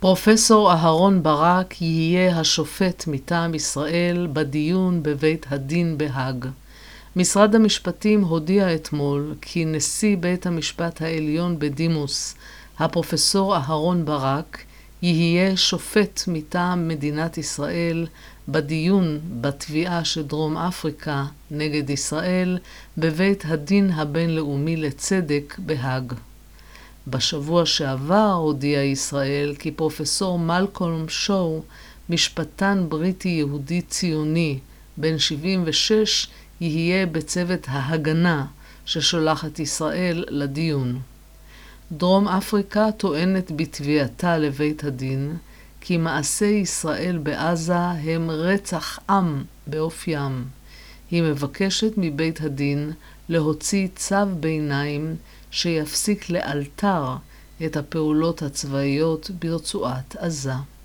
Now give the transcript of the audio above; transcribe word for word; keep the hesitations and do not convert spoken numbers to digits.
פרופסור אהרון ברק יהיה השופט מטעם ישראל בדיון בבית הדין בהאג. משרד המשפטים הודיע אתמול כי נשיא בית המשפט העליון בדימוס, הפרופסור אהרון ברק, יהיה שופט מטעם מדינת ישראל בדיון בתביעה של דרום אפריקה נגד ישראל בבית הדין הבינלאומי לצדק בהאג. בשבוע שעבר הודיעה ישראל כי פרופסור מלקולם שואו, משפטן בריטי יהודי ציוני בן שבעים ושש, יהיה בצוות ההגנה ששולחת ישראל לדיון. דרום אפריקה טוענת בתביעתה לבית הדין כי מעשי ישראל בעזה הם רצח עם באופיים. היא מבקשת מבית הדין להוציא צו ביניים שיפסיק לאלתר את הפעולות הצבאיות ברצועת עזה.